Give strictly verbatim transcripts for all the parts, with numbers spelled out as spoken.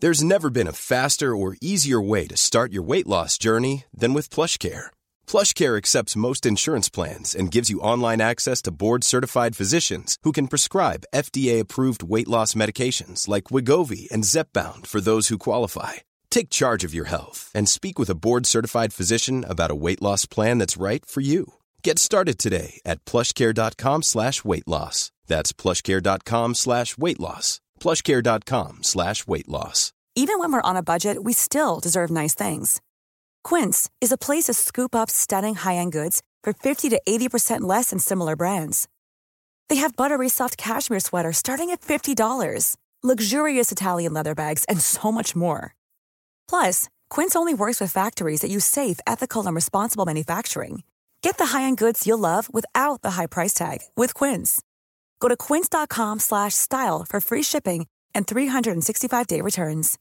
There's never been a faster or easier way to start your weight loss journey than with PlushCare. PlushCare accepts most insurance plans and gives you online access to board-certified physicians who can prescribe F D A-approved weight loss medications like Wegovy and Zepbound for those who qualify. Take charge of your health and speak with a board-certified physician about a weight loss plan that's right for you. Get started today at plushcare.com slash weight loss. That's plushcare.com slash weight loss. plushcare.com slash weight loss. Even when we're on a budget, we still deserve nice things. Quince is a place to scoop up stunning high-end goods for fifty to eighty percent less than similar brands. They have buttery soft cashmere sweaters starting at fifty dollars, luxurious Italian leather bags, and so much more. Plus, Quince only works with factories that use safe, ethical, and responsible manufacturing. Get the high-end goods you'll love without the high price tag with Quince. Go to quince.com slash style for free shipping and three sixty-five day returns.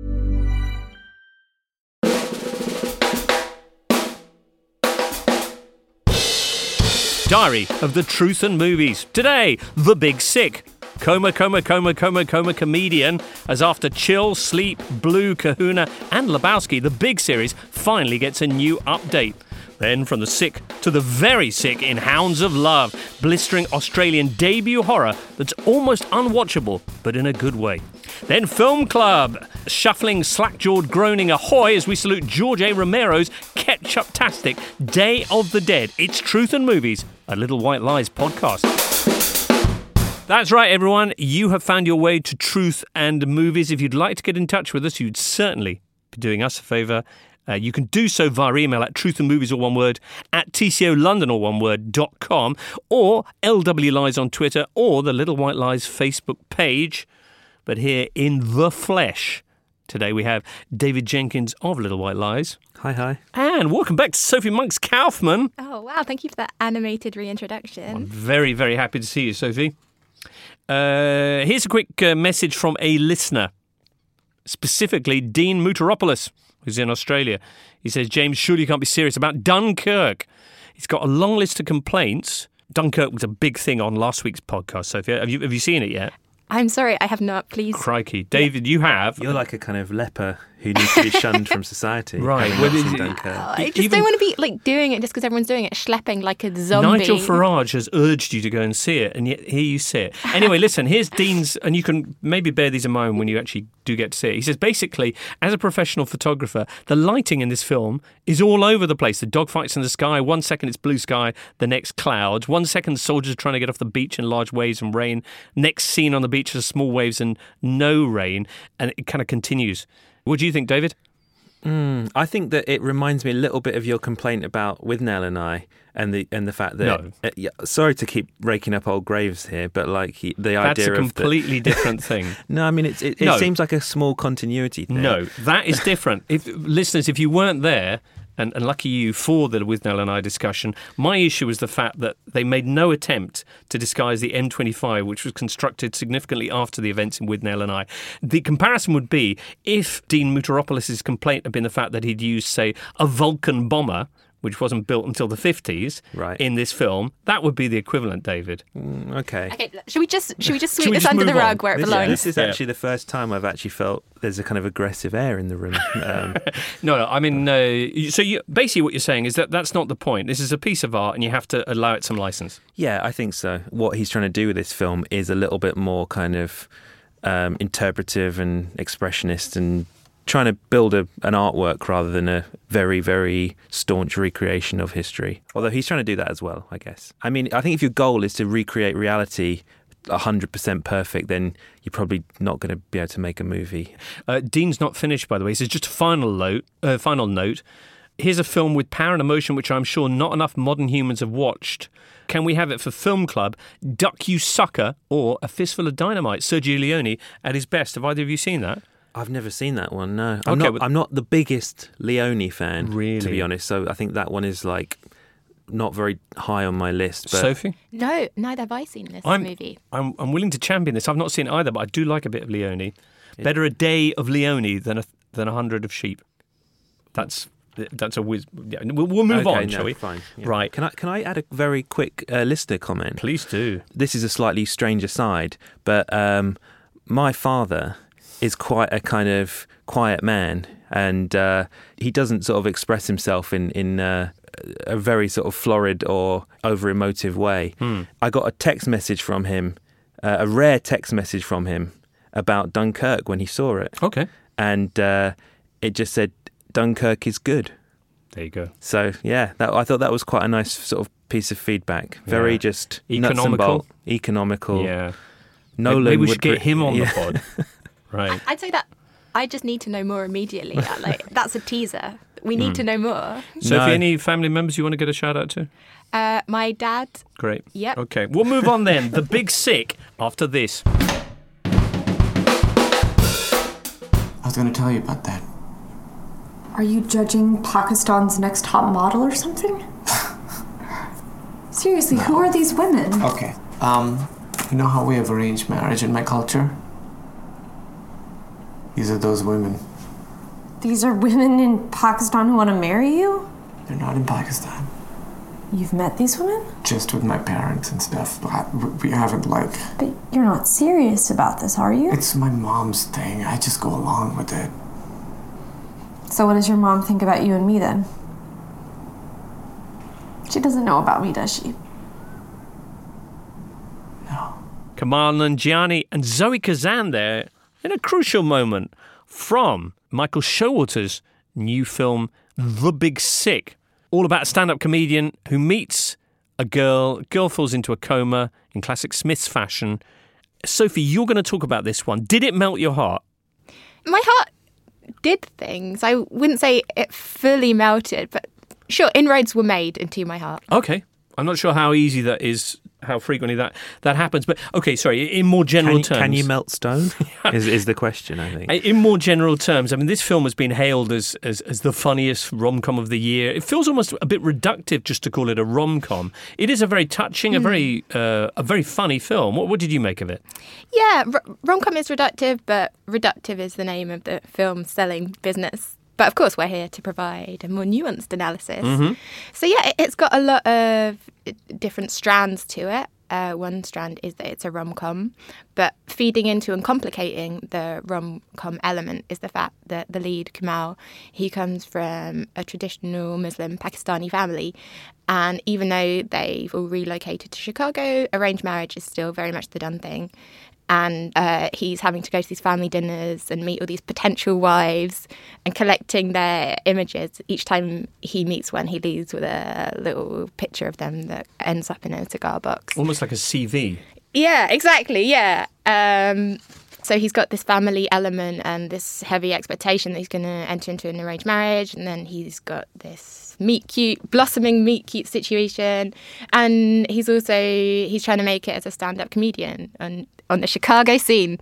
Diary of the Truth and Movies. Today, The Big Sick. Coma, coma, coma, coma, coma comedian, as after Chill, Sleep, Blue, Kahuna and Lebowski, the big series finally gets a new update. Then from the sick to the very sick in Hounds of Love, blistering Australian debut horror that's almost unwatchable, but in a good way. Then Film Club, shuffling, slack-jawed, groaning ahoy as we salute George A. Romero's ketchup-tastic Day of the Dead. It's Truth and Movies, a Little White Lies podcast. That's right, everyone. You have found your way to Truth and Movies. If you'd like to get in touch with us, you'd certainly be doing us a favour. Uh, you can do so via email at truthandmovies, all one word, at T C O London, all one word, dot com, or L W Lies on Twitter, or the Little White Lies Facebook page. But here in the flesh, today we have David Jenkins of Little White Lies. Hi, hi. And welcome back to Sophie Monks-Kaufman. Oh, wow. Thank you for that animated reintroduction. I'm very, very happy to see you, Sophie. Uh, here's a quick uh, message from a listener, specifically Dean Muteropoulos, who's in Australia. He says, James, surely you can't be serious about Dunkirk. He's got a long list of complaints. Dunkirk was a big thing on last week's podcast, Sophie. Have you, have you seen it yet? I'm sorry, I have not, please. Crikey. David, you have. You're like a kind of leper who needs to be shunned from society. Right. Well, Oh, I just Even, don't want to be like doing it just because everyone's doing it, schlepping like a zombie. Nigel Farage has urged you to go and see it, and yet here you sit. Anyway, listen, here's Dean's, and you can maybe bear these in mind when you actually do get to see it. He says, basically, as a professional photographer, the lighting in this film is all over the place. The dogfights in the sky, one second it's blue sky, the next clouds. One second the soldiers are trying to get off the beach in large waves and rain. Next scene on the beach is small waves and no rain, and it kind of continues. What do you think, David? Mm, I think that it reminds me a little bit of your complaint about Withnail and I, and the and the fact that. No. Uh, yeah, sorry to keep raking up old graves here, but like he, the That's idea a of completely the, different thing. No, I mean it's, it, it No. seems like a small continuity thing. No, that is different. If listeners, if you weren't there, and, and lucky you for the Withnail and I discussion, my issue was the fact that they made no attempt to disguise the M twenty-five, which was constructed significantly after the events in Withnail and I. The comparison would be if Dean Muteropoulos' complaint had been the fact that he'd used, say, a Vulcan bomber, which wasn't built until the fifties, right, in this film, that would be the equivalent, David. Mm, okay. Okay, should we just should we just sweep we this just under the move rug on? where it This, belongs? this is Yeah. actually the first time I've actually felt there's a kind of aggressive air in the room. Um, No, no, I mean, uh, so you, basically what you're saying is that that's not the point. This is a piece of art and you have to allow it some license. Yeah, I think so. What he's trying to do with this film is a little bit more kind of um, interpretive and expressionist and trying to build a, an artwork rather than a very, very staunch recreation of history. Although he's trying to do that as well, I guess. I mean, I think if your goal is to recreate reality one hundred percent perfect, then you're probably not going to be able to make a movie. Uh, Dean's not finished, by the way. He says, just a final note, uh, final note. Here's a film with power and emotion which I'm sure not enough modern humans have watched. Can we have it for Film Club? Duck You Sucker or A Fistful of Dynamite? Sergio Leone at his best. Have either of you seen that? I've never seen that one, no. I'm, Okay, not, but- I'm not the biggest Leone fan, Really? to be honest, so I think that one is like not very high on my list. But Sophie? No, neither have I seen this I'm, movie. I'm, I'm willing to champion this. I've not seen it either, but I do like a bit of Leone. Better a day of Leone than a, than a hundred of sheep. That's that's a whiz. Yeah, we'll, we'll move Okay, on, no, shall we? Fine. Yeah. Right. Can I can I add a very quick uh, listener comment? Please do. This is a slightly strange aside, but um, my father is quite a kind of quiet man, and uh, he doesn't sort of express himself in in uh, a very sort of florid or over emotive way. Hmm. I got a text message from him, uh, a rare text message from him about Dunkirk when he saw it, Okay. and uh, it just said Dunkirk is good. There you go. So yeah, that, I thought that was quite a nice sort of piece of feedback. Very Yeah. just nuts and Economical. bolt, economical. Yeah. Nolan Maybe we would should get re- him on yeah. the pod. Right. I'd say that I just need to know more immediately. Like that's a teaser. We need to know more. Sophie, No. any family members you want to get a shout out to? Uh, my dad. Great. Yep. Okay, we'll move on then. The Big Sick after this. I was going to tell you about that. Are you judging Pakistan's next top model or something? Seriously, who are these women? Okay. Um, you know how we have arranged marriage in my culture? These are those women. These are women in Pakistan who want to marry you? They're not in Pakistan. You've met these women? Just with my parents and stuff, but we haven't, like... But you're not serious about this, are you? It's my mom's thing. I just go along with it. So what does your mom think about you and me then? She doesn't know about me, does she? No. Kamal Nanjiani and Zoe Kazan there in a crucial moment from Michael Showalter's new film, The Big Sick. All about a stand-up comedian who meets a girl. Girl falls into a coma in classic Smiths fashion. Sophie, you're going to talk about this one. Did it melt your heart? My heart did things. I wouldn't say it fully melted, but sure, inroads were made into my heart. Okay. I'm not sure how easy that is, how frequently that, that happens. But, okay, sorry, in more general Can, terms... can you melt stone? is, is the question, I think. In more general terms, I mean, this film has been hailed as, as, as the funniest rom-com of the year. It feels almost a bit reductive just to call it a rom-com. It is a very touching, a very uh, a very funny film. What, what did you make of it? Yeah, r- rom-com is reductive, but reductive is the name of the film selling business. But of course, we're here to provide a more nuanced analysis. Mm-hmm. So yeah, it- it's got a lot of different strands to it. Uh, one strand is that it's a rom-com, but feeding into and complicating the rom-com element is the fact that the lead, Kamal, he comes from a traditional Muslim Pakistani family. And even though they've all relocated to Chicago, arranged marriage is still very much the done thing. And uh, he's having to go to these family dinners and meet all these potential wives and collecting their images. Each time he meets one, he leaves with a little picture of them that ends up in a cigar box. Almost like a C V. Yeah, exactly, yeah. Um, so he's got this family element and this heavy expectation that he's going to enter into an arranged marriage. And then he's got this meet cute, blossoming meet cute situation. And he's also, he's trying to make it as a stand-up comedian on, on the Chicago scene.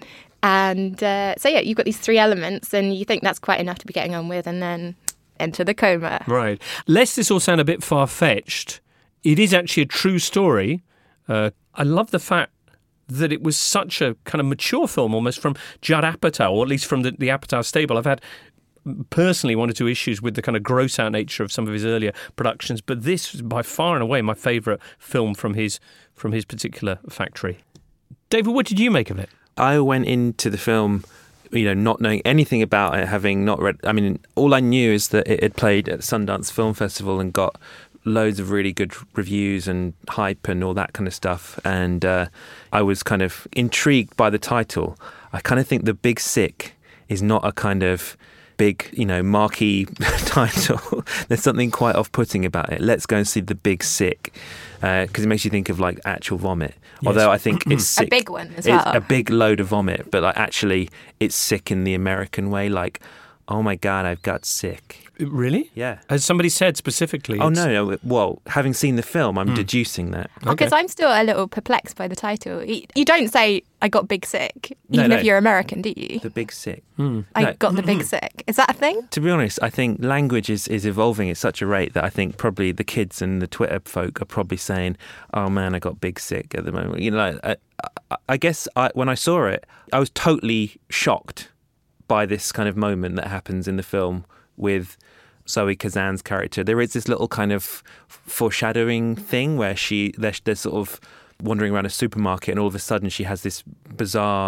And uh, so, yeah, you've got these three elements and you think that's quite enough to be getting on with. And then enter the coma. Right. Lest this all sound a bit far-fetched, it is actually a true story. Uh, I love the fact that it was such a kind of mature film almost from Judd Apatow, or at least from the, the Apatow stable. I've had personally one or two issues with the kind of gross out nature of some of his earlier productions, but this is by far and away my favourite film from his from his particular factory. David, what did you make of it? I went into the film, you know, not knowing anything about it, having not read... I mean, all I knew is that it had played at Sundance Film Festival and got loads of really good reviews and hype and all that kind of stuff. And uh, I was kind of intrigued by the title. I kind of think The Big Sick is not a kind of big, you know, marquee title. There's something quite off-putting about it. Let's go and see The Big Sick, because uh, it makes you think of like actual vomit. Yes. Although I think it's sick. A big one as It's well. a big load of vomit, but like actually it's sick in the American way. Like, oh my God, I've got sick. Really? Yeah. Has somebody said specifically? Oh it's- no, no. Well, having seen the film, I'm deducing that. Because I'm still a little perplexed by the title. You you don't say, I got big sick, No, even no. if you're American, do you? The Big Sick. I No. got the big sick. Is that a thing? To be honest, I think language is, is evolving at such a rate that I think probably the kids and the Twitter folk are probably saying, "Oh man, I got big sick" at the moment. You know, I, I, I guess I, when I saw it, I was totally shocked by this kind of moment that happens in the film with Zoe Kazan's character. There is this little kind of foreshadowing thing where she they're, they're sort of wandering around a supermarket and all of a sudden she has this bizarre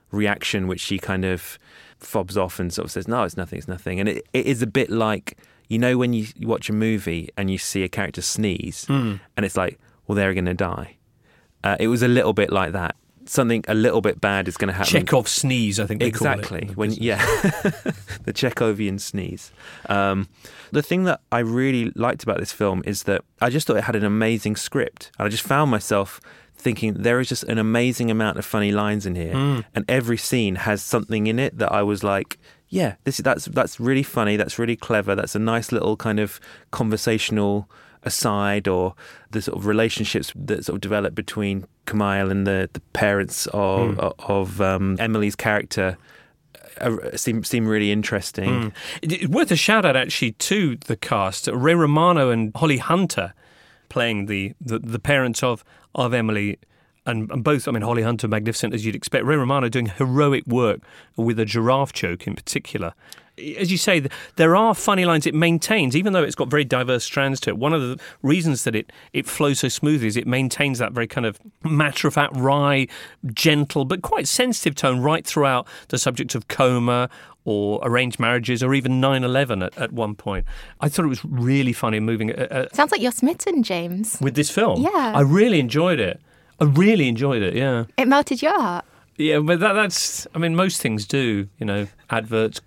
reaction, which she kind of fobs off and sort of says, no, it's nothing, it's nothing. And it, it is a bit like, you know, when you watch a movie and you see a character sneeze mm. and it's like, well, they're going to die. Uh, it was a little bit like that. Something a little bit bad is going to happen. Chekhov sneeze, I think they exactly. call it. When yeah, the Chekhovian sneeze. Um, the thing that I really liked about this film is that I just thought it had an amazing script, and I just found myself thinking there is just an amazing amount of funny lines in here, mm. and every scene has something in it that I was like, yeah, this that's that's really funny, that's really clever, that's a nice little kind of conversational aside, or the sort of relationships that sort of develop between Kumail and the, the parents of mm. of um, Emily's character uh, seem seem really interesting. Mm. It's worth a shout out actually to the cast: Ray Romano and Holly Hunter playing the the, the parents of of Emily. And, and both, I mean, Holly Hunter, magnificent as you'd expect. Ray Romano doing heroic work with a giraffe joke in particular. As you say, there are funny lines it maintains, even though it's got very diverse strands to it. One of the reasons that it, it flows so smoothly is it maintains that very kind of matter-of-fact, wry, gentle, but quite sensitive tone right throughout the subject of coma or arranged marriages or even nine eleven at, at one point. I thought it was really funny and moving. Uh, Sounds like you're smitten, James. With this film? Yeah. I really enjoyed it. I really enjoyed it, yeah. It melted your heart. Yeah, but that, that's, I mean, most things do, you know, adverts,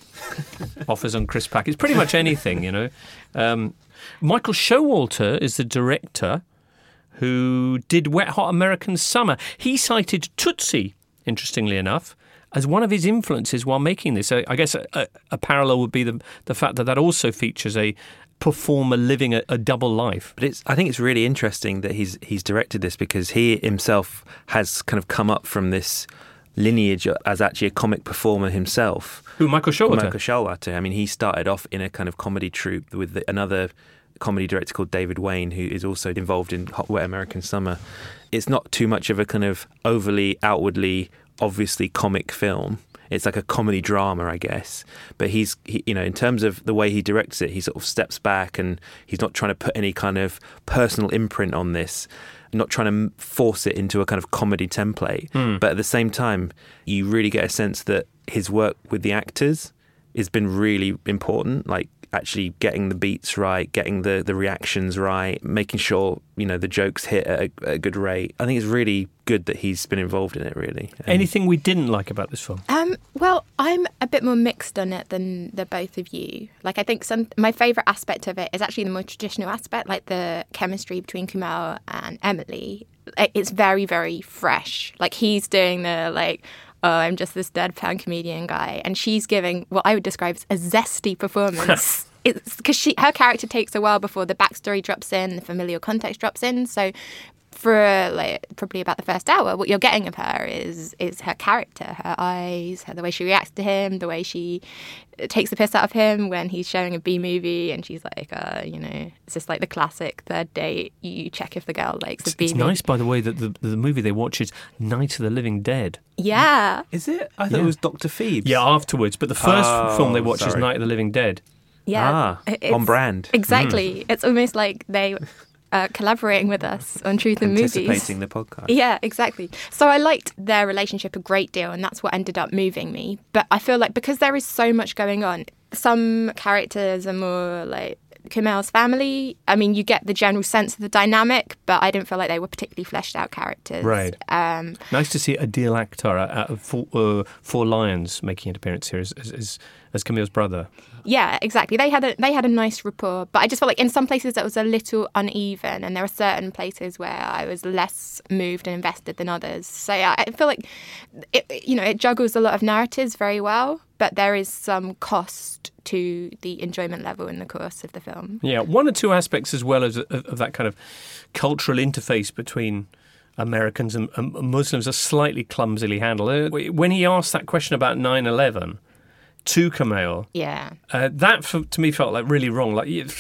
offers on crisp packets, pretty much anything, you know. Um, Michael Showalter is the director who did Wet Hot American Summer. He cited Tootsie, interestingly enough, as one of his influences while making this. I, I guess a, a, a parallel would be the the fact that that also features a performer living a, a double life. But it's I think it's really interesting that he's he's directed this, because he himself has kind of come up from this lineage as actually a comic performer himself. Who, Michael Showalter? Michael Showalter. I mean, he started off in a kind of comedy troupe with the, another comedy director called David Wayne, who is also involved in Hot Wet American Summer. It's not too much of a kind of overly, outwardly, obviously comic film. It's like a comedy drama, I guess. But he's, he, you know, in terms of the way he directs it, he sort of steps back and he's not trying to put any kind of personal imprint on this, not trying to force it into a kind of comedy template. Mm. But at the same time, you really get a sense that his work with the actors has been really important, like actually getting the beats right, getting the, the reactions right, making sure, you know, the jokes hit at a, at a good rate. I think it's really good that he's been involved in it, really. Um, Anything we didn't like about this film? Um, well, I'm a bit more mixed on it than the both of you. Like, I think some my favourite aspect of it is actually the more traditional aspect, like the chemistry between Kumail and Emily. It's very, very fresh. Like, he's doing the, like, oh, I'm just this deadpan comedian guy. And she's giving what I would describe as a zesty performance. It's because she her character takes a while before the backstory drops in, the familial context drops in. So for like probably about the first hour, what you're getting of her is is her character, her eyes, her, the way she reacts to him, the way she takes the piss out of him when he's showing a B movie, and she's like, uh, you know, it's just like the classic third date. You check if the girl likes a B movie. It's nice, by the way, that the the movie they watch is Night of the Living Dead. Yeah, is it? I thought yeah. it was Doctor Phoebes. Yeah, afterwards, but the first oh, film they watch sorry. is Night of the Living Dead. Yeah, ah, on brand. Exactly. Mm. It's almost like they. Uh, collaborating with us on Truth in Movies. Anticipating the podcast. Yeah, exactly. So I liked their relationship a great deal, and that's what ended up moving me. But I feel like because there is so much going on, some characters are more like Kumail's family. I mean, you get the general sense of the dynamic, but I didn't feel like they were particularly fleshed out characters. Right. Um, nice to see Adil Akhtar out of Four, uh, Four Lions making an appearance here as, as, as Camille's brother. Yeah, exactly. They had a they had a nice rapport, but I just felt like in some places it was a little uneven, and there are certain places where I was less moved and invested than others. So yeah, I feel like it, you know, it juggles a lot of narratives very well, but there is some cost to the enjoyment level in the course of the film. Yeah, one or two aspects as well as of, of that kind of cultural interface between Americans and, and Muslims are slightly clumsily handled. When he asked that question about nine eleven to Kumail, yeah, uh, that for, to me felt like really wrong. Like you,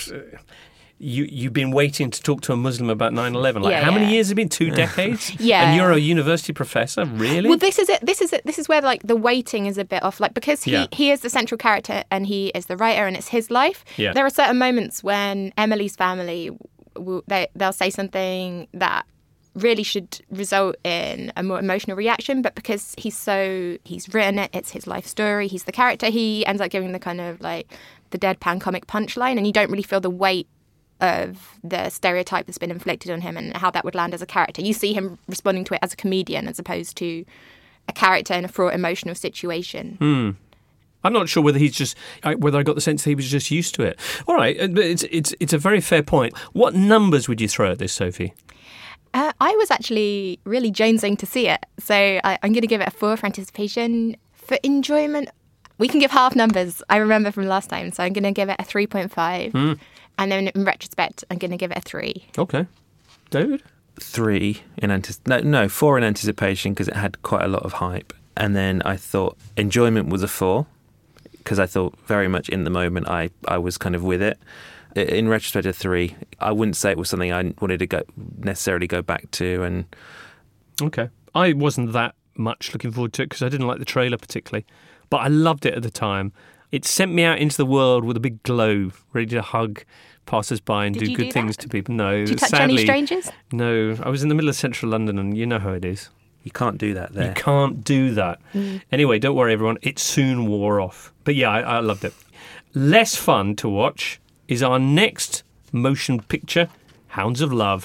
you've been waiting to talk to a Muslim about nine eleven. Like yeah, how yeah. many years has it been? Two decades. Yeah, and you're a university professor, really? Well, this is it. This is it. This is where like the waiting is a bit off. Like because he yeah. he is the central character and he is the writer and it's his life. Yeah. There are certain moments when Emily's family will, they they'll say something that really should result in a more emotional reaction, but because he's so he's written it, it's his life story, he's the character, he ends up giving the kind of like the deadpan comic punchline, and you don't really feel the weight of the stereotype that's been inflicted on him and how that would land as a character. You see him responding to it as a comedian as opposed to a character in a fraught emotional situation. Hmm. I'm not sure whether he's just whether I got the sense that he was just used to it. All right, but it's it's it's a very fair point. What numbers would you throw at this, Sophie? Uh, I was actually really jonesing to see it, so I, I'm going to give it a four for anticipation. For enjoyment, we can give half numbers. I remember from last time, so I'm going to give it a three point five. Mm. And then in retrospect, I'm going to give it a three. Okay. David? Three in anticipation. No, no, four in anticipation because it had quite a lot of hype. And then I thought enjoyment was a four because I thought very much in the moment I, I was kind of with it. In retrospect, a three. I wouldn't say it was something I wanted to go necessarily go back to. And okay. I wasn't that much looking forward to it because I didn't like the trailer particularly. But I loved it at the time. It sent me out into the world with a big glow, ready to hug passers-by and Did do good do things that? to people. No, Did you touch sadly, any strangers? No, I was in the middle of central London and you know how it is. You can't do that there. You can't do that. Mm. Anyway, don't worry, everyone. It soon wore off. But yeah, I, I loved it. Less fun to watch is our next motion picture, Hounds of Love.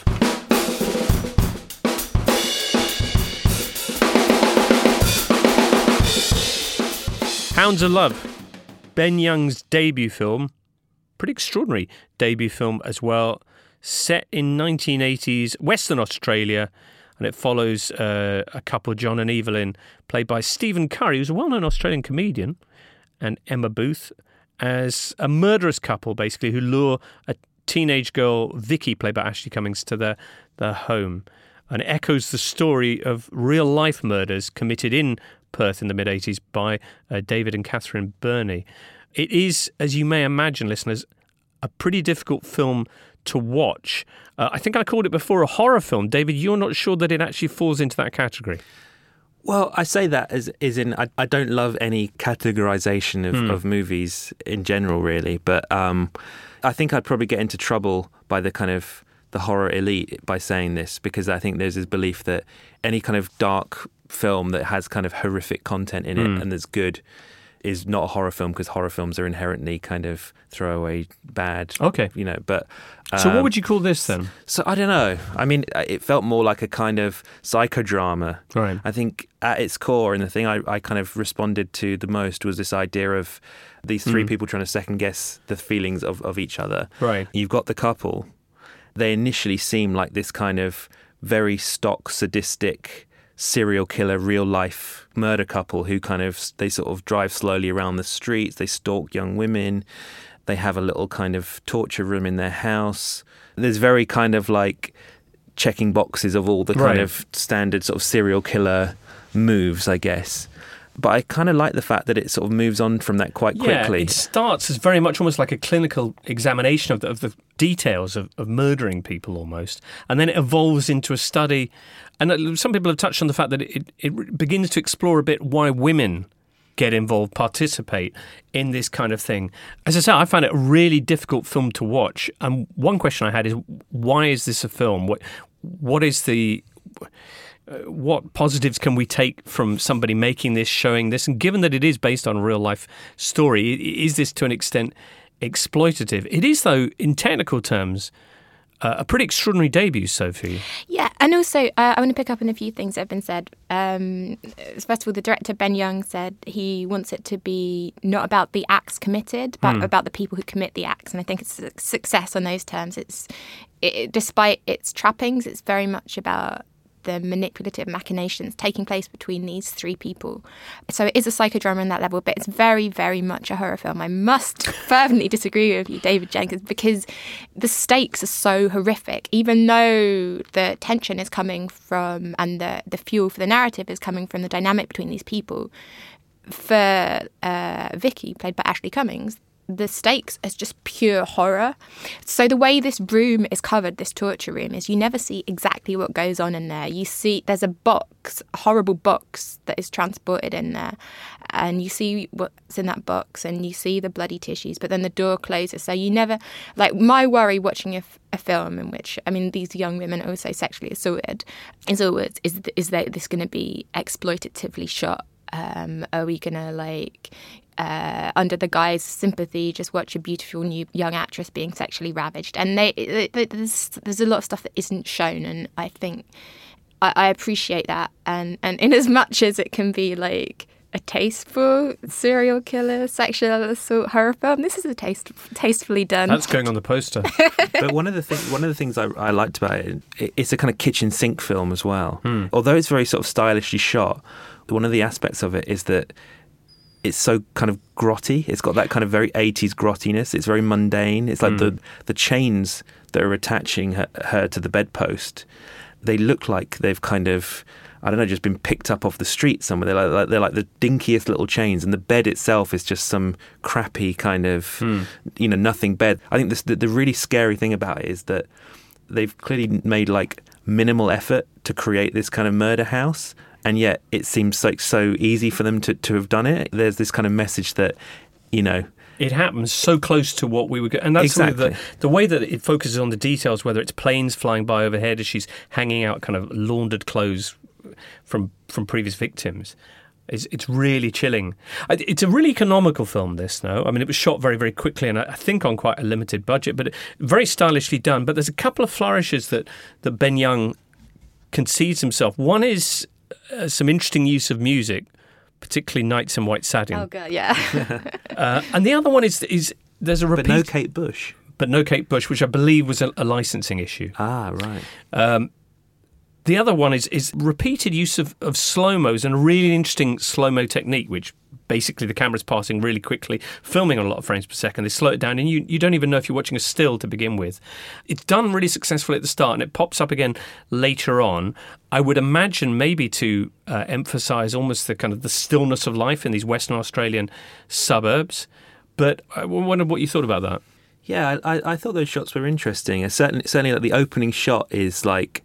Hounds of Love. Ben Young's debut film. Pretty extraordinary debut film as well. Set in nineteen eighties, Western Australia. And it follows uh, a couple, John and Evelyn, played by Stephen Curry, who's a well-known Australian comedian, and Emma Booth, as a murderous couple, basically, who lure a teenage girl, Vicky, played by Ashley Cummings, to their, their home. And it echoes the story of real-life murders committed in Perth in the mid-eighties by uh, David and Catherine Burney. It is, as you may imagine, listeners, a pretty difficult film to watch. Uh, I think I called it before a horror film. David, you're not sure that it actually falls into that category? Well, I say that as is in I, I don't love any categorization of, hmm. of movies in general, really. But um, I think I'd probably get into trouble by the kind of the horror elite by saying this, because I think there's this belief that any kind of dark film that has kind of horrific content in it hmm. and that's good is not a horror film, because horror films are inherently kind of throwaway bad. Okay. You know, but... Um, so what would you call this then? So I don't know. I mean, it felt more like a kind of psychodrama. Right. I think at its core, and the thing I, I kind of responded to the most was this idea of these three mm. people trying to second guess the feelings of, of each other. Right. You've got the couple. They initially seem like this kind of very stock, sadistic, serial killer, real life murder couple who kind of, they sort of drive slowly around the streets, they stalk young women, they have a little kind of torture room in their house. There's very kind of like checking boxes of all the kind right. of standard sort of serial killer moves, I guess. But I kind of like the fact that it sort of moves on from that quite quickly. Yeah, it starts as very much almost like a clinical examination of the, of the details of, of murdering people almost. And then it evolves into a study. And some people have touched on the fact that it, it begins to explore a bit why women get involved, participate in this kind of thing. As I said, I found it a really difficult film to watch. And one question I had is, why is this a film? What What is the... What positives can we take from somebody making this, showing this? And given that it is based on a real-life story, is this to an extent exploitative? It is, though, in technical terms, uh, a pretty extraordinary debut, Sophie. Yeah, and also uh, I want to pick up on a few things that have been said. Um, first of all, the director, Ben Young, said he wants it to be not about the acts committed, but mm. about the people who commit the acts. And I think it's a success on those terms. It's it, despite its trappings, it's very much about the manipulative machinations taking place between these three people. So it is a psychodrama on that level, but it's very, very much a horror film. I must fervently disagree with you, David Jenkins, because the stakes are so horrific, even though the tension is coming from, and the, the fuel for the narrative is coming from the dynamic between these people. For uh, Vicky, played by Ashley Cummings, the stakes as just pure horror. So the way this room is covered, this torture room, is you never see exactly what goes on in there. You see there's a box, a horrible box that is transported in there, and you see what's in that box, and you see the bloody tissues, but then the door closes. So you never, like, my worry watching a, a film in which, I mean, these young women are also sexually assaulted, is always, is, is that this going to be exploitatively shot? Um, are we going to, like... Uh, under the guise of sympathy, just watch a beautiful new young actress being sexually ravaged, and they, they, they, there's there's a lot of stuff that isn't shown, and I think I, I appreciate that. And and in as much as it can be like a tasteful serial killer sexual assault horror film, this is a taste tastefully done. That's going on the poster. But one of the things one of the things I, I liked about it, it, it's a kind of kitchen sink film as well. Hmm. Although it's very sort of stylishly shot, one of the aspects of it is that it's so kind of grotty. It's got that kind of very eighties grottiness. It's very mundane. It's like mm. the the chains that are attaching her, her to the bedpost, they look like they've kind of, I don't know, just been picked up off the street somewhere. They're like, they're like the dinkiest little chains, and the bed itself is just some crappy kind of, mm. you know, nothing bed. I think this, the, the really scary thing about it is that they've clearly made like minimal effort to create this kind of murder house. And yet it seems like so easy for them to, to have done it. There's this kind of message that, you know... It happens so close to what we were... Go- and that's exactly. the, the way that it focuses on the details, whether it's planes flying by overhead as she's hanging out kind of laundered clothes from from previous victims. It's, it's really chilling. It's a really economical film, this, no? I mean, it was shot very, very quickly, and I think on quite a limited budget, but very stylishly done. But there's a couple of flourishes that, that Ben Young concedes himself. One is... Uh, some interesting use of music, particularly Nights in White Satin. Oh god, yeah. uh, and the other one is is there's a repeat, but no Kate Bush, but no Kate Bush, which I believe was a, a licensing issue. Ah, right. Um, the other one is is repeated use of, of slow-mos and a really interesting slow-mo technique, which basically the camera's passing really quickly, filming on a lot of frames per second. They slow it down, and you, you don't even know if you're watching a still to begin with. It's done really successfully at the start, and it pops up again later on. I would imagine maybe to uh, emphasise almost the kind of the stillness of life in these Western Australian suburbs. But I wondered what you thought about that. Yeah, I, I thought those shots were interesting. Certainly, certainly like the opening shot is like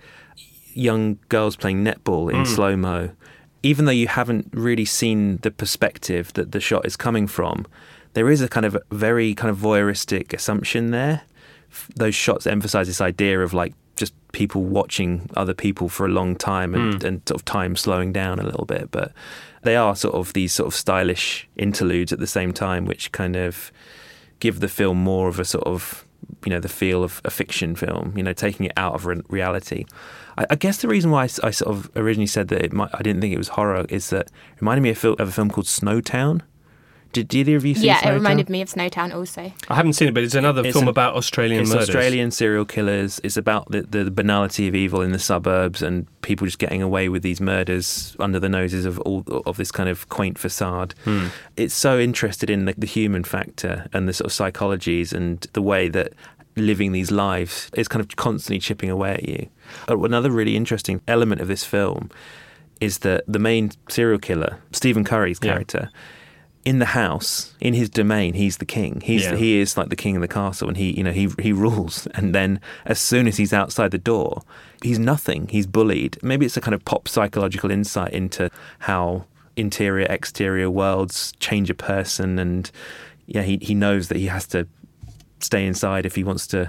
young girls playing netball in mm. slow-mo. Even though you haven't really seen the perspective that the shot is coming from, there is a kind of very kind of voyeuristic assumption there. Those shots emphasise this idea of like just people watching other people for a long time and, mm. and sort of time slowing down a little bit. But they are sort of these sort of stylish interludes at the same time, which kind of give the film more of a sort of, you know, the feel of a fiction film, you know, taking it out of re- reality. I, I guess the reason why I, I sort of originally said that it might, I didn't think it was horror is that it reminded me of, of a film called Snowtown. Did, did either of you see Yeah, Snowtown? it reminded me of Snowtown also. I haven't seen it, but it's another it's film an, about Australian it's murders. Australian serial killers. It's about the, the banality of evil in the suburbs and people just getting away with these murders under the noses of all of this kind of quaint facade. Hmm. It's so interested in the, the human factor and the sort of psychologies and the way that living these lives is kind of constantly chipping away at you. Another really interesting element of this film is that the main serial killer, Stephen Curry's character, yeah. in the house, in his domain, he's the king. He's yeah. he is like the king of the castle, and he you know he he rules. And then as soon as he's outside the door, he's nothing. He's bullied. Maybe it's a kind of pop psychological insight into how interior exterior worlds change a person, and yeah, he he knows that he has to stay inside if he wants to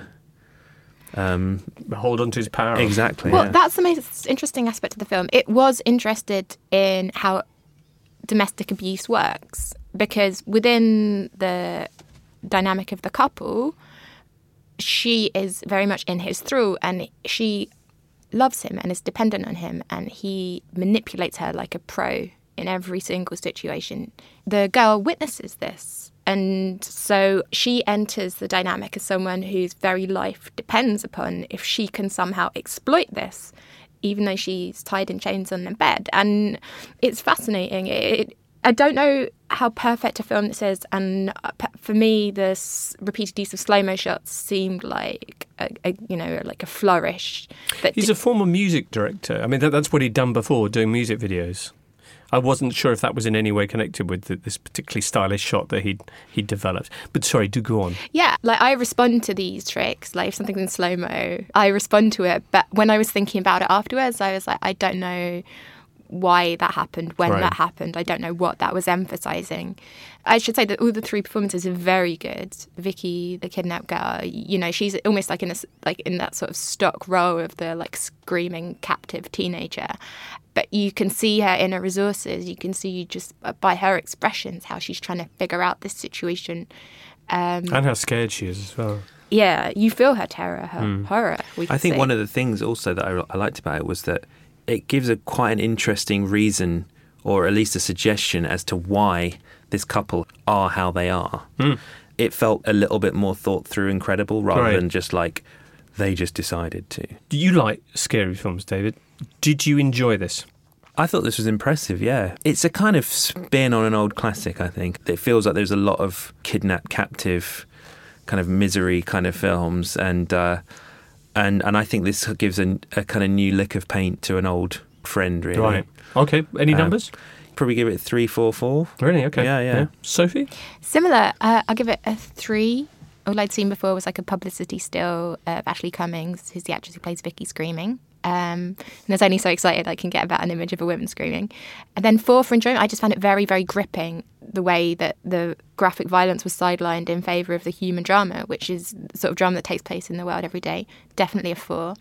um, hold on to his power. Exactly. Well, yeah. that's the most interesting aspect of the film. It was interested in how domestic abuse works, because within the dynamic of the couple, she is very much in his thrall, and she loves him and is dependent on him, and he manipulates her like a pro in every single situation. The girl witnesses this, and so she enters the dynamic as someone whose very life depends upon if she can somehow exploit this, even though she's tied in chains on the bed. And it's fascinating. It, I don't know how perfect a film this is, and for me, this repeated use of slow-mo shots seemed like a, a you know like a flourish. That He's d- a former music director. I mean, that, that's what he'd done before, doing music videos. I wasn't sure if that was in any way connected with the, this particularly stylish shot that he'd, he'd developed. But sorry, do go on. Yeah, like I respond to these tricks. Like if something's in slow-mo, I respond to it. But when I was thinking about it afterwards, I was like, I don't know why that happened, when Right. that happened. I don't know what that was emphasising. I should say that all the three performances are very good. Vicky, the kidnapped girl, you know, she's almost like in a, like in that sort of stock role of the like screaming captive teenager. But you can see her inner resources. You can see just by her expressions how she's trying to figure out this situation. Um, And how scared she is as well. yeah, you feel her terror, her Mm. horror. We I think see. one of the things also that I, I liked about it was that it gives a quite an interesting reason, or at least a suggestion as to why this couple are how they are. Mm. It felt a little bit more thought through and credible rather Right. than just like they just decided to. Do you like scary films, David? Did you enjoy this? I thought this was impressive, yeah. It's a kind of spin on an old classic, I think. It feels like there's a lot of kidnapped, captive, kind of misery kind of films, and uh, and and I think this gives a, a kind of new lick of paint to an old friend, really. Right. Okay. Any Um, numbers? Probably give it three, four, four. Really? Okay. Yeah, yeah. Sophie? Similar. Uh, I'll give it a three. All I'd seen before was like a publicity still of Ashley Cummings, who's the actress who plays Vicky, screaming. Um, and I was only so excited I can get about an image of a woman screaming. And then four for enjoyment, I just found it very, very gripping, the way that the graphic violence was sidelined in favour of the human drama, which is the sort of drama that takes place in the world every day. Definitely a four.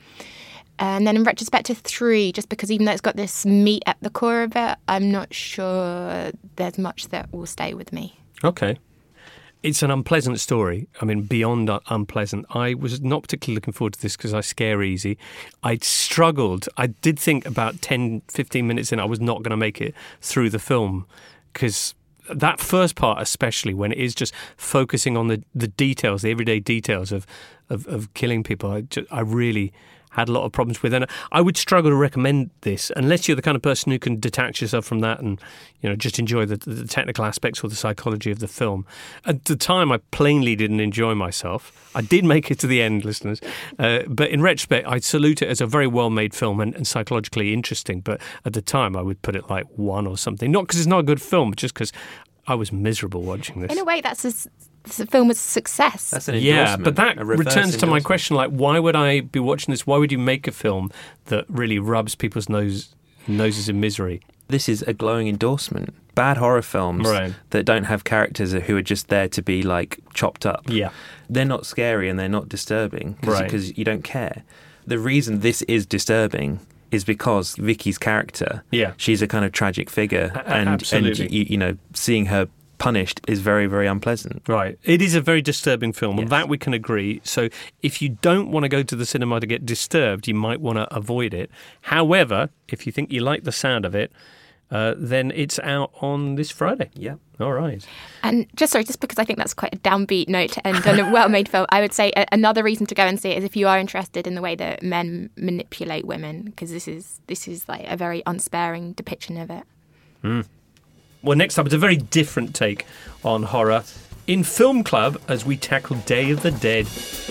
And then in retrospect, a three, just because even though it's got this meat at the core of it, I'm not sure there's much that will stay with me. Okay. It's an unpleasant story. I mean, beyond un- unpleasant. I was not particularly looking forward to this because I scare easy. I struggled. I did think about ten, fifteen minutes in, I was not going to make it through the film because that first part, especially when it is just focusing on the, the details, the everyday details of, of, of killing people, I, just, I really had a lot of problems with. And I would struggle to recommend this unless you're the kind of person who can detach yourself from that and, you know, just enjoy the, the technical aspects or the psychology of the film. At the time, I plainly didn't enjoy myself. I did make it to the end, listeners. Uh, but in retrospect, I salute it as a very well-made film and, and psychologically interesting. But at the time, I would put it like one or something. Not because it's not a good film, but just because I was miserable watching this. In a way, that's a, the film was a success. That's an Yeah, endorsement. but that a reverse returns to my endorsement. question, like, why would I be watching this? Why would you make a film that really rubs people's nose, noses in misery? This is a glowing endorsement. Bad horror films Right. that don't have characters who are just there to be, like, chopped up. Yeah. They're not scary and they're not disturbing Right. because you don't care. The reason this is disturbing is because Vicky's character, Yeah. she's a kind of tragic figure, A- and absolutely. and you, you know, seeing her punished is very, very unpleasant. Right. It is a very disturbing film, and Yes. that we can agree. So if you don't want to go to the cinema to get disturbed, you might want to avoid it. However, if you think you like the sound of it, uh, then it's out on this Friday. Yeah. All right. And just sorry, just because I think that's quite a downbeat note to end on a well-made film, I would say a- another reason to go and see it is if you are interested in the way that men manipulate women, because this is this is like a very unsparing depiction of it. Mm. Well, next up, it's a very different take on horror in Film Club as we tackle Day of the Dead.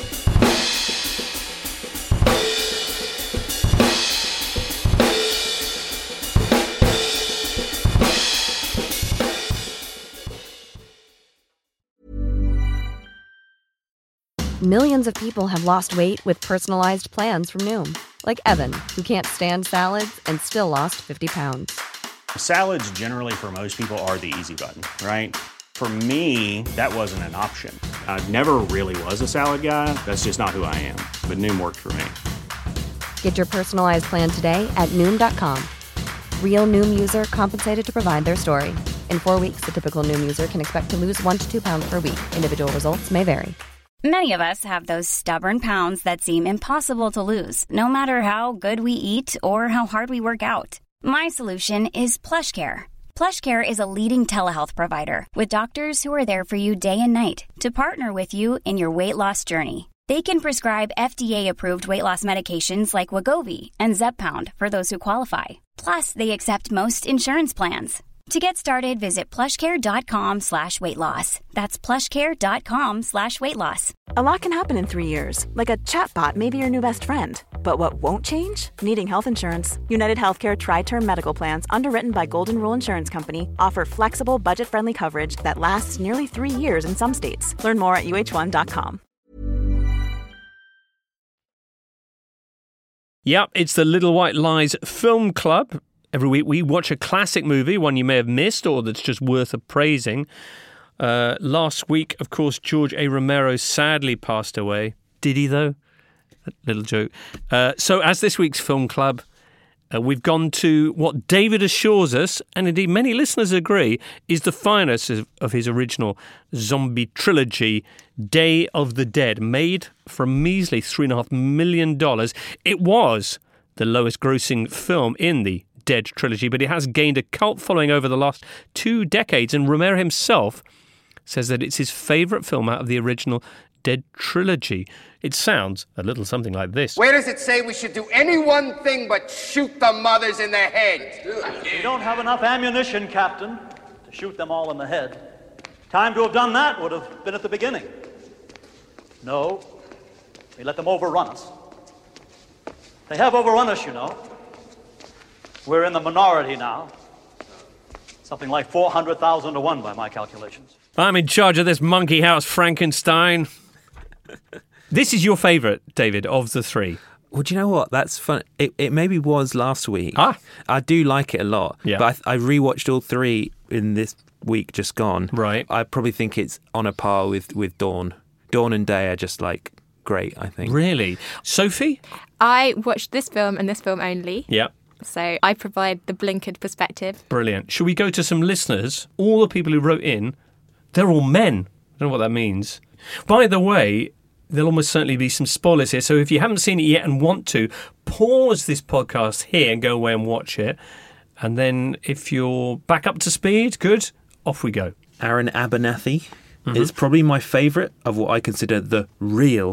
Millions of people have lost weight with personalized plans from Noom. Like Evan, who can't stand salads and still lost fifty pounds. Salads generally for most people are the easy button, right? For me, that wasn't an option. I never really was a salad guy. That's just not who I am. But Noom worked for me. Get your personalized plan today at Noom dot com. Real Noom user compensated to provide their story. In four weeks, the typical Noom user can expect to lose one to two pounds per week. Individual results may vary. Many of us have those stubborn pounds that seem impossible to lose, no matter how good we eat or how hard we work out. My solution is PlushCare. PlushCare is a leading telehealth provider with doctors who are there for you day and night to partner with you in your weight loss journey. They can prescribe F D A-approved weight loss medications like Wegovy and Zepbound for those who qualify. Plus, they accept most insurance plans. To get started, visit plushcare.com slash weight loss. That's plushcare.com slash weight loss. A lot can happen in three years, like a chatbot may be your new best friend. But what won't change? Needing health insurance. United Healthcare Tri-Term Medical Plans, underwritten by Golden Rule Insurance Company, offer flexible, budget-friendly coverage that lasts nearly three years in some states. Learn more at U H one dot com. Yep, it's the Little White Lies Film Club. Every week we watch a classic movie, one you may have missed or that's just worth appraising. Uh, last week, of course, George A. Romero sadly passed away. Did he, though? Little joke. Uh, so as this week's film club, uh, we've gone to what David assures us, and indeed many listeners agree, is the finest of, of his original zombie trilogy, Day of the Dead, made for a measly three and a half million dollars. It was the lowest grossing film in the Dead trilogy, but it has gained a cult following over the last two decades, and Romero himself says that it's his favourite film out of the original Dead trilogy. It sounds a little something like this. Where does it say we should do any one thing but shoot the mothers in the head? We don't have enough ammunition, Captain, to shoot them all in the head. Time to have done that would have been at the beginning. No, we let them overrun us. They have overrun us, you know. We're in the minority now. Something like four hundred thousand to one by my calculations. I'm in charge of this monkey house, Frankenstein. This is your favourite, David, of the three. Well, do you know what? That's fun. It, it maybe was last week. Ah. I do like it a lot. Yeah. But I, I rewatched all three in this week just gone. Right. I probably think it's on a par with, with Dawn. Dawn and Day are just, like, great, I think. Really? Sophie? I watched this film and this film only. Yeah. So I provide the blinkered perspective. Brilliant. Should we go to some listeners? All the people who wrote in, they're all men. I don't know what that means. By the way, there'll almost certainly be some spoilers here. So if you haven't seen it yet and want to, pause this podcast here and go away and watch it. And then if you're back up to speed, good, off we go. Aaron Abernathy mm-hmm. is probably my favourite of what I consider the real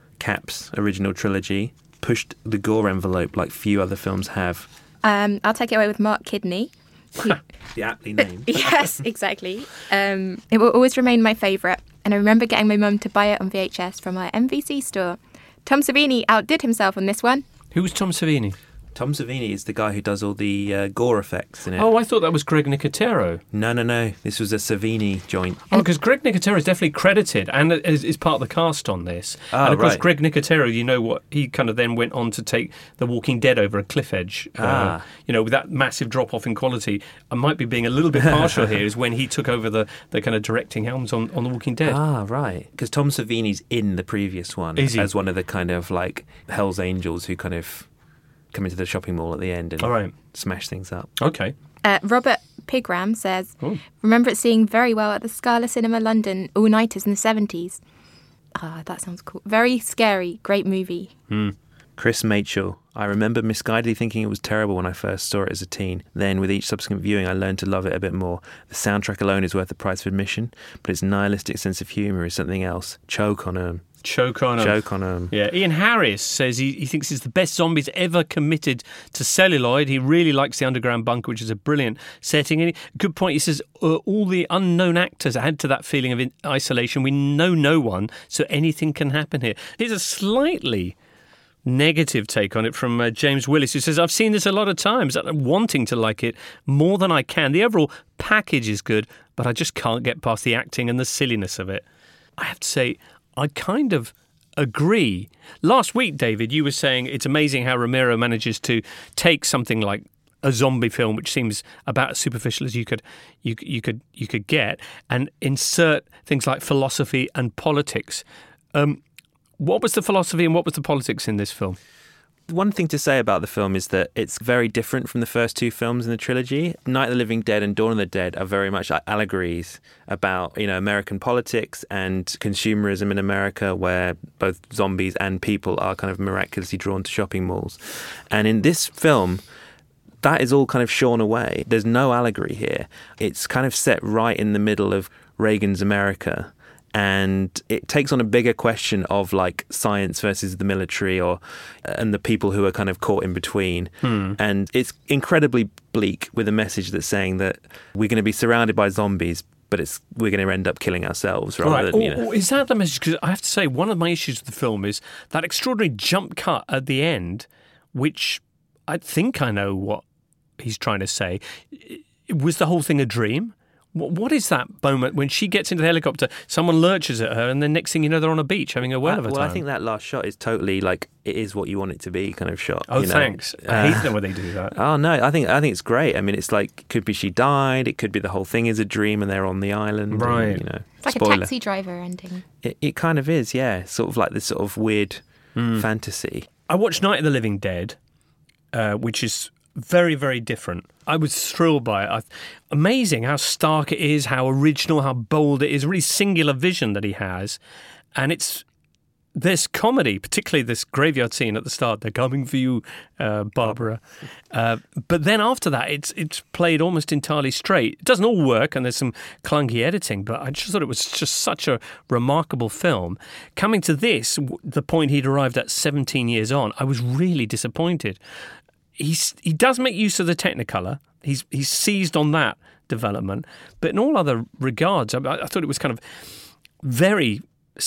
Caps original trilogy. Pushed the gore envelope like few other films have. Um, I'll take it away with Mark Kidney. Who, the aptly named. Yes, exactly. Um, it will always remain my favourite. And I remember getting my mum to buy it on V H S from our M V C store. Tom Savini outdid himself on this one. Who was Tom Savini? Tom Savini is the guy who does all the uh, gore effects in it. Oh, I thought that was Greg Nicotero. No, no, no. This was a Savini joint. Oh, because Greg Nicotero is definitely credited and is, is part of the cast on this. Oh, and of course, right. Greg Nicotero, you know what, he kind of then went on to take The Walking Dead over a cliff edge. Ah. Uh, you know, with that massive drop-off in quality. I might be being a little bit partial here, is when he took over the, the kind of directing helms on, on The Walking Dead. Ah, right. Because Tom Savini's in the previous one is he? As one of the kind of, like, Hell's Angels who kind of come into the shopping mall at the end and All right. smash things up. Okay. Uh, Robert Pigram says, Ooh. remember it seeing very well at the Scala Cinema London all-nighters in the seventies. Ah, that sounds cool. Very scary, great movie. Mm. Chris Machel. I remember misguidedly thinking it was terrible when I first saw it as a teen. Then, with each subsequent viewing, I learned to love it a bit more. The soundtrack alone is worth the price of admission, but its nihilistic sense of humour is something else. Choke on 'em. Choke on 'em. Choke on 'em. Yeah, Ian Harris says he, he thinks it's the best zombies ever committed to celluloid. He really likes the underground bunker, which is a brilliant setting. And good point. He says uh, all the unknown actors add to that feeling of in- isolation. We know no one, so anything can happen here. Here's a slightly negative take on it from uh, James Willis, who says, I've seen this a lot of times, I'm wanting to like it more than I can. The overall package is good, but I just can't get past the acting and the silliness of it. I have to say, I kind of agree. Last week, David, you were saying it's amazing how Romero manages to take something like a zombie film, which seems about as superficial as you could you, you could you could get, and insert things like philosophy and politics. Um, what was the philosophy and what was the politics in this film? One thing to say about the film is that it's very different from the first two films in the trilogy. Night of the Living Dead and Dawn of the Dead are very much allegories about, you know, American politics and consumerism in America, where both zombies and people are kind of miraculously drawn to shopping malls. And in this film, that is all kind of shorn away. There's no allegory here. It's kind of set right in the middle of Reagan's America. And it takes on a bigger question of like science versus the military, or and the people who are kind of caught in between. Hmm. And it's incredibly bleak, with a message that's saying that we're going to be surrounded by zombies, but it's we're going to end up killing ourselves rather right. than, you or, know. Or is that the message? Because I have to say, one of my issues with the film is that extraordinary jump cut at the end, which I think I know what he's trying to say. Was the whole thing a dream? What is that moment when she gets into the helicopter, someone lurches at her, and then next thing you know, they're on a beach having a whale of a well, time? I think that last shot is totally like it is what you want it to be kind of shot. Oh, you know? thanks. I Uh, hate them when they do that. Oh no, I think I think it's great. I mean, it's like could be she died. It could be the whole thing is a dream, and they're on the island. Right. And, you know, It's like spoiler. a Taxi Driver ending. It, it kind of is, yeah. Sort of like this sort of weird Mm. fantasy. I watched Night of the Living Dead, uh, which is very, very different. I was thrilled by it. I, amazing how stark it is, how original, how bold it is. Really singular vision that he has, and it's this comedy, particularly this graveyard scene at the start. They're coming for you, uh, Barbara. Uh, but then after that, it's it's played almost entirely straight. It doesn't all work, and there's some clunky editing. But I just thought it was just such a remarkable film. Coming to this, the point he'd arrived at seventeen years on, I was really disappointed. He's, he does make use of the Technicolor. He's he's seized on that development. But in all other regards, I, I thought it was kind of very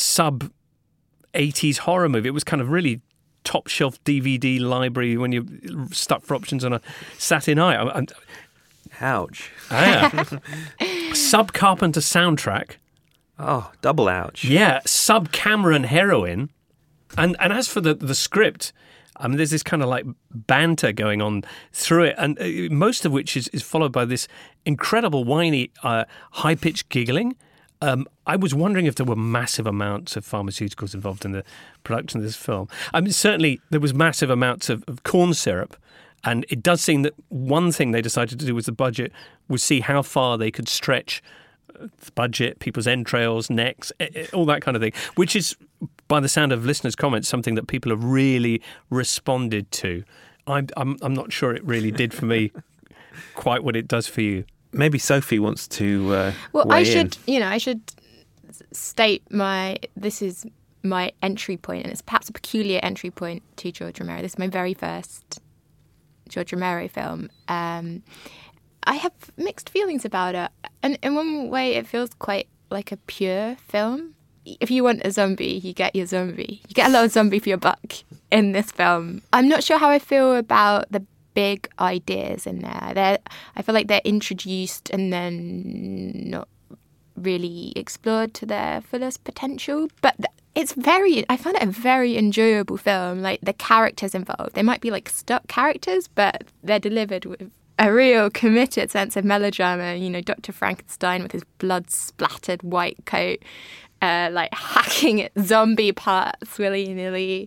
sub-eighties horror movie. It was kind of really top-shelf D V D library when you're stuck for options on a Saturday night. I, I, Ouch. Ah, sub-Carpenter soundtrack. Oh, double ouch. Yeah, sub-Cameron heroine. And and as for the, the script... I mean, there's this kind of like banter going on through it, and uh, most of which is, is followed by this incredible whiny, uh, high-pitched giggling. Um, I was wondering if there were massive amounts of pharmaceuticals involved in the production of this film. I mean, certainly there was massive amounts of, of corn syrup, and it does seem that one thing they decided to do with the budget was see how far they could stretch the budget, people's entrails, necks, all that kind of thing, which is, by the sound of listeners' comments, something that people have really responded to. I'm I'm, I'm not sure it really did for me quite what it does for you. Maybe Sophie wants to uh, Well, weigh I should, in. you know, I should state my, this is my entry point, and it's perhaps a peculiar entry point to George Romero. This is my very first George Romero film. Um, I have mixed feelings about it. And in one way, it feels quite like a pure film. If you want a zombie, you get your zombie. You get a lot of zombie for your buck in this film. I'm not sure how I feel about the big ideas in there. They're, I feel like they're introduced and then not really explored to their fullest potential. But it's very, I find it a very enjoyable film. Like, the characters involved, they might be like stuck characters, but they're delivered with a real committed sense of melodrama. You know, Doctor Frankenstein with his blood-splattered white coat, uh, like hacking at zombie parts willy-nilly.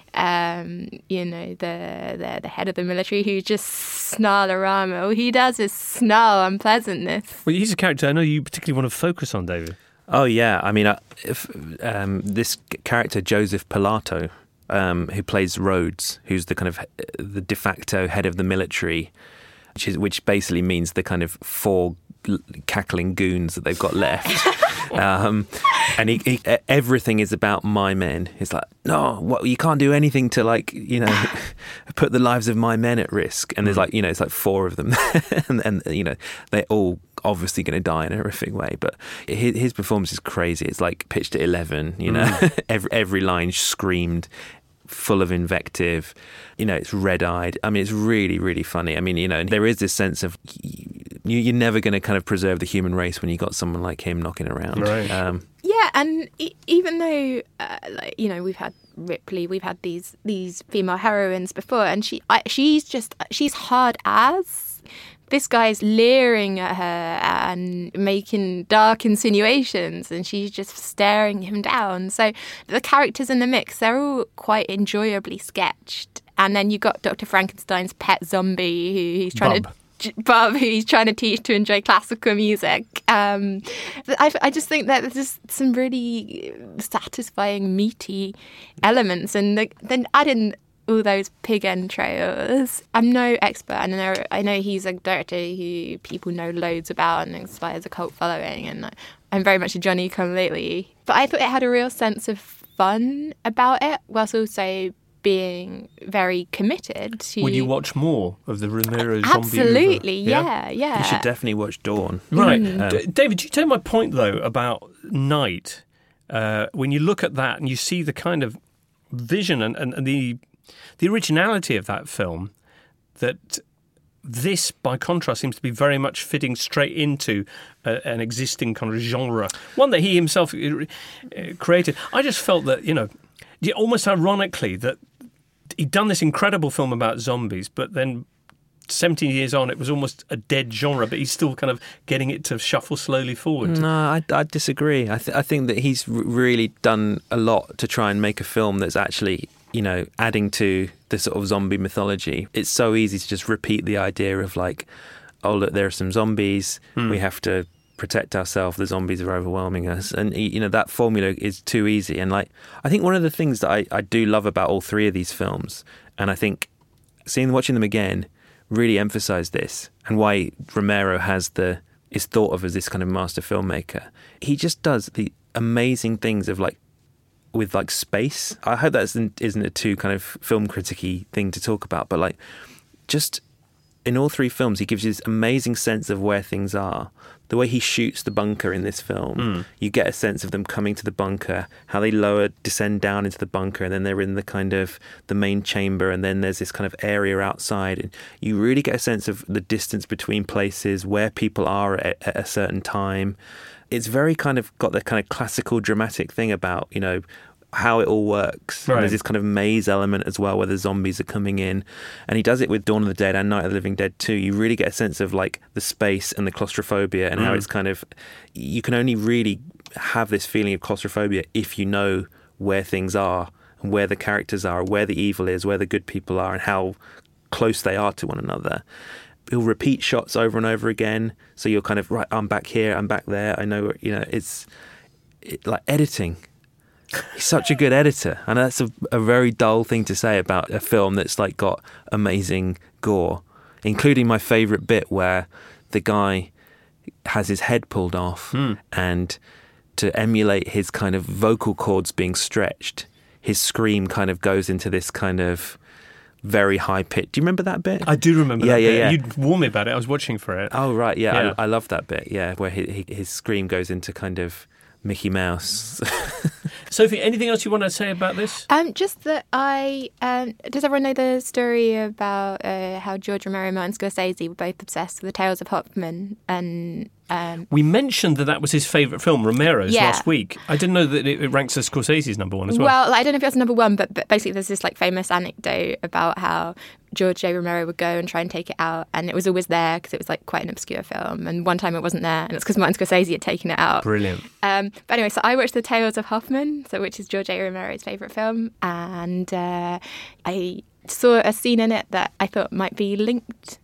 Um, you know, the, the the head of the military who just snarl-a-rama. All he does is snarl unpleasantness. Well, he's a character I know you particularly want to focus on, David. Oh, yeah. I mean, uh, if, um, this character, Joseph Pilato, um, who plays Rhodes, who's the kind of the de facto head of the military, which is which basically means the kind of four cackling goons that they've got left. um, and he, he, everything is about my men. He's like, no, what, you can't do anything to, like, you know, put the lives of my men at risk. And there's like, you know, it's like four of them. and, and, you know, they're all obviously going to die in a horrific way. But his, his performance is crazy. It's like pitched at eleven, you know, mm. every, every line screamed, full of invective, you know, it's red-eyed. I mean, it's really, really funny. I mean, you know, and there is this sense of you, you're never going to kind of preserve the human race when you got someone like him knocking around. Right. Um, yeah, and e- even though, uh, like, you know, we've had Ripley, we've had these these female heroines before, and she, I, she's just, she's hard as. This guy's leering at her and making dark insinuations, and she's just staring him down. So the characters in the mix, they're all quite enjoyably sketched. And then you got Doctor Frankenstein's pet zombie who he's trying Bob. to Bob, who he's trying to teach to enjoy classical music. Um, I, I just think that there's just some really satisfying, meaty elements, and the, then add in all those pig entrails. I'm no expert. I know I know he's a director who people know loads about and inspires a cult following, and I'm very much a Johnny-come-lately. But I thought it had a real sense of fun about it, whilst also being very committed to... Would you watch more of the Romero zombie? Absolutely, yeah, yeah. You should definitely watch Dawn. Right. Mm. D- David, do you take my point, though, about Night? Uh, when you look at that and you see the kind of vision and, and, and the the originality of that film, that this, by contrast, seems to be very much fitting straight into uh, an existing kind of genre, one that he himself uh, created. I just felt that, you know, almost ironically, that he'd done this incredible film about zombies, but then seventeen years on, it was almost a dead genre, but he's still kind of getting it to shuffle slowly forward. No, I, I disagree. I, th- I think that he's r- really done a lot to try and make a film that's actually, you know, adding to the sort of zombie mythology. It's so easy to just repeat the idea of like, oh, look, there are some zombies. Mm. We have to protect ourselves. The zombies are overwhelming us. And, you know, that formula is too easy. And like, I think one of the things that I, I do love about all three of these films, and I think seeing, watching them again, really emphasise this, and why Romero has the is thought of as this kind of master filmmaker. He just does the amazing things of like with like space. I hope that isn't, isn't a too kind of film criticky thing to talk about, but like just in all three films, he gives you this amazing sense of where things are. The way he shoots the bunker in this film, mm. you get a sense of them coming to the bunker, how they lower, descend down into the bunker, and then they're in the kind of the main chamber, and then there's this kind of area outside. And you really get a sense of the distance between places, where people are at, at a certain time. It's very kind of got the kind of classical dramatic thing about, you know, how it all works. Right. And there's this kind of maze element as well, where the zombies are coming in, and he does it with Dawn of the Dead and Night of the Living Dead too. You really get a sense of like the space and the claustrophobia, and mm. how it's kind of, you can only really have this feeling of claustrophobia if you know where things are and where the characters are, where the evil is, where the good people are, and how close they are to one another. He'll repeat shots over and over again, so you're kind of, right, I'm back here, I'm back there, I know, you know, it's it, like editing. He's such a good editor, and that's a, a very dull thing to say about a film that's like got amazing gore, including my favourite bit where the guy has his head pulled off, mm. and to emulate his kind of vocal cords being stretched, his scream kind of goes into this kind of very high pitch. Do you remember that bit? I do remember yeah, that yeah, bit. Yeah. You'd warned me about it. I was watching for it. Oh, right, yeah. yeah. I, I love that bit, yeah, where he, he, his scream goes into kind of Mickey Mouse. Sophie, anything else you want to say about this? Um, just that I... Um, does everyone know the story about uh, how George Romero and Martin Scorsese were both obsessed with the Tales of Hoffman? And um, we mentioned that that was his favourite film, Romero's, yeah. last week. I didn't know that it ranks as Scorsese's number one as well. Well, I don't know if it's number one, but, but basically there's this like famous anecdote about how George J. Romero would go and try and take it out, and it was always there because it was like quite an obscure film, and one time it wasn't there, and it's because Martin Scorsese had taken it out. Brilliant. Um, but anyway, so I watched The Tales of Hoffman, so which is George J. Romero's favourite film, and uh, I saw a scene in it that I thought might be linked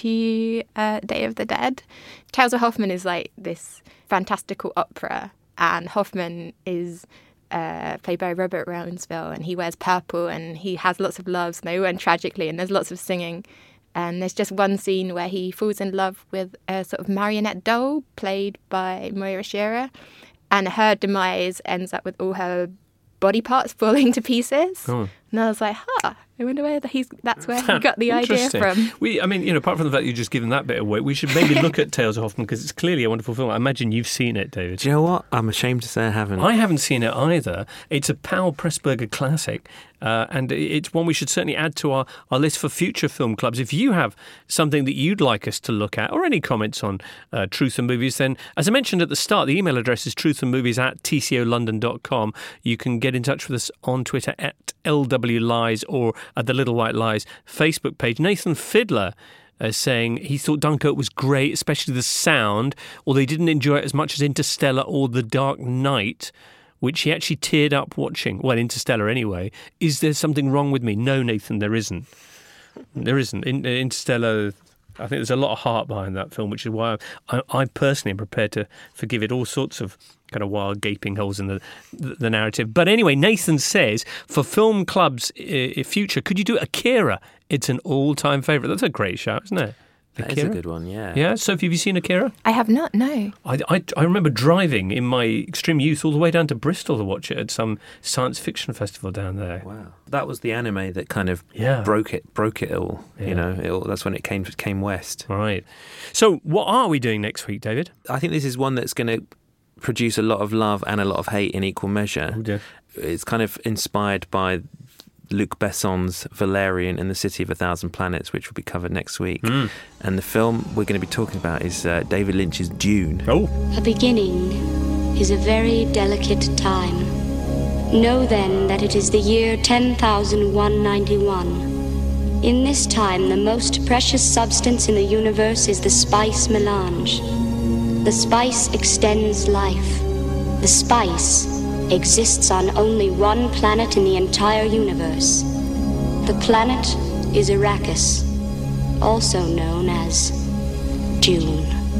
to uh, Day of the Dead. Tales of Hoffman is like this fantastical opera, and Hoffman is Uh, played by Robert Rownsville, and he wears purple, and he has lots of loves, and they all end tragically, and there's lots of singing. And there's just one scene where he falls in love with a sort of marionette doll played by Moira Shearer, and her demise ends up with all her body parts falling to pieces. Oh. And I was like, huh, I wonder where the, he's, that's where he got the idea from. We, I mean, you know, apart from the fact that you've just given that bit away, we should maybe look at Tales of Hoffman, because it's clearly a wonderful film. I imagine you've seen it, David. Do you know what? I'm ashamed to say I haven't. I haven't seen it either. It's a Powell Pressburger classic, uh, and it's one we should certainly add to our, our list for future film clubs. If you have something that you'd like us to look at, or any comments on uh, Truth and Movies, then, as I mentioned at the start, the email address is truthandmovies at t c o london dot com. You can get in touch with us on Twitter at L W Lies or at the Little White Lies Facebook page. Nathan Fiddler uh, saying he thought Dunkirk was great, especially the sound, although he didn't enjoy it as much as Interstellar or The Dark Knight, which he actually teared up watching. Well, Interstellar anyway. Is there something wrong with me? No, Nathan, there isn't. There isn't. In, Interstellar, I think there's a lot of heart behind that film, which is why I, I personally am prepared to forgive it all sorts of kind of wild gaping holes in the the narrative. But anyway, Nathan says, for film clubs in future, could you do Akira? It's an all-time favourite. That's a great shout, isn't it? That Akira? is a good one, yeah. Yeah, Sophie, have you seen Akira? I have not, no. I, I, I remember driving in my extreme youth all the way down to Bristol to watch it at some science fiction festival down there. Wow. That was the anime that kind of yeah. broke it broke it all. Yeah. You know, it all, that's when it came came west. Right. So what are we doing next week, David? I think this is one that's going to produce a lot of love and a lot of hate in equal measure. Oh dear. It's kind of inspired by Luc Besson's Valerian and the City of a Thousand Planets, which will be covered next week. Mm. And the film we're going to be talking about is uh, David Lynch's Dune. Oh. A beginning is a very delicate time. Know then that it is the year ten thousand one hundred ninety-one. In this time, the most precious substance in the universe is the spice melange. The spice extends life. The spice exists on only one planet in the entire universe. The planet is Arrakis, also known as Dune.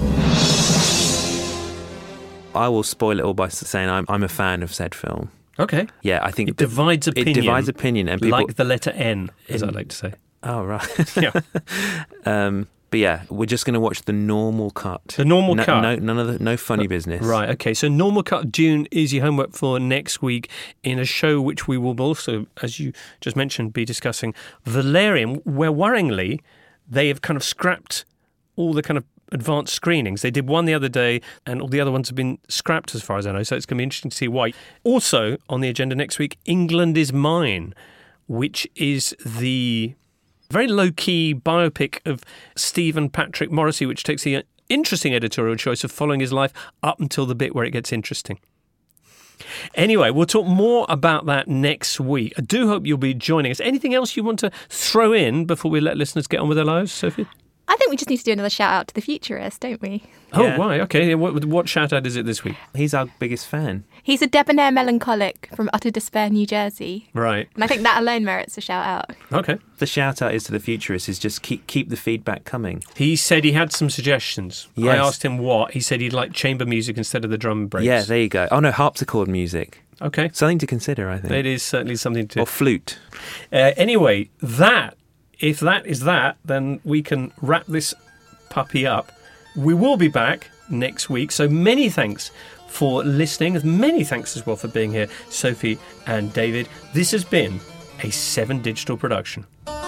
I will spoil it all by saying I'm, I'm a fan of said film. Okay. Yeah, I think it divides opinion. It divides opinion, and people, like the letter N, as in, I like to say. Oh right. Yeah. um, but yeah, we're just going to watch the normal cut. The normal no, cut. No, none of the no funny business. Right. Okay. So normal cut Dune is your homework for next week in a show which we will also, as you just mentioned, be discussing Valerian, where worryingly they have kind of scrapped all the kind of advanced screenings. They did one the other day and all the other ones have been scrapped as far as I know, so it's going to be interesting to see why. Also on the agenda next week, England is Mine, which is the very low-key biopic of Stephen Patrick Morrissey, which takes the interesting editorial choice of following his life up until the bit where it gets interesting. Anyway, we'll talk more about that next week. I do hope you'll be joining us. Anything else you want to throw in before we let listeners get on with their lives, Sophie? I think we just need to do another shout out to the Futurist, don't we? Oh, Yeah. right. Okay. What, what shout out is it this week? He's our biggest fan. He's a debonair melancholic from Utter Despair, New Jersey. Right. And I think that alone merits a shout out. Okay. The shout out is to the Futurist is just keep keep the feedback coming. He said he had some suggestions. Yes. I asked him what. He said he'd like chamber music instead of the drum breaks. Yeah, there you go. Oh no, harpsichord music. Okay. Something to consider, I think. It is certainly something to... Or flute. Uh, anyway, that, if that is that, then we can wrap this puppy up. We will be back next week, so many thanks for listening. Many thanks as well for being here, Sophie and David. This has been a Seven Digital production.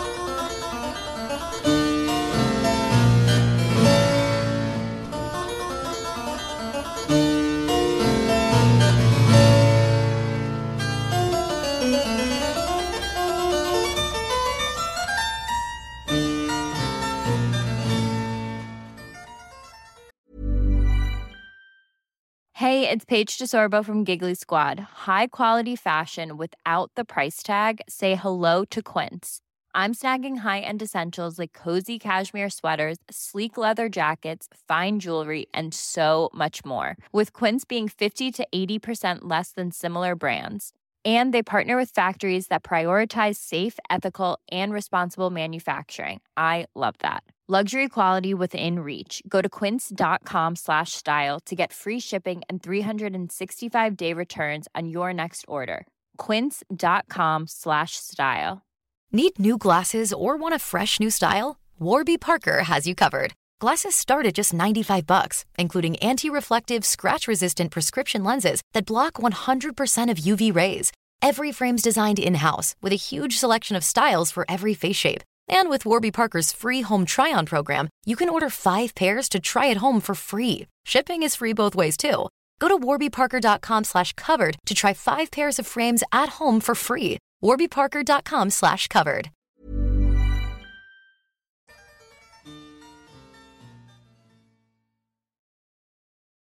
Hey, it's Paige DeSorbo from Giggly Squad. High quality fashion without the price tag. Say hello to Quince. I'm snagging high-end essentials like cozy cashmere sweaters, sleek leather jackets, fine jewelry, and so much more. With Quince being fifty to eighty percent less than similar brands. And they partner with factories that prioritize safe, ethical, and responsible manufacturing. I love that. Luxury quality within reach. Go to quince.com slash style to get free shipping and three sixty-five day returns on your next order. Quince.com slash style. Need new glasses or want a fresh new style? Warby Parker has you covered. Glasses start at just ninety-five bucks, including anti-reflective, scratch-resistant prescription lenses that block one hundred percent of U V rays. Every frame's designed in-house with a huge selection of styles for every face shape. And with Warby Parker's free home try-on program, you can order five pairs to try at home for free. Shipping is free both ways, too. Go to warbyparker.com slash covered to try five pairs of frames at home for free. warbyparker.com slash covered.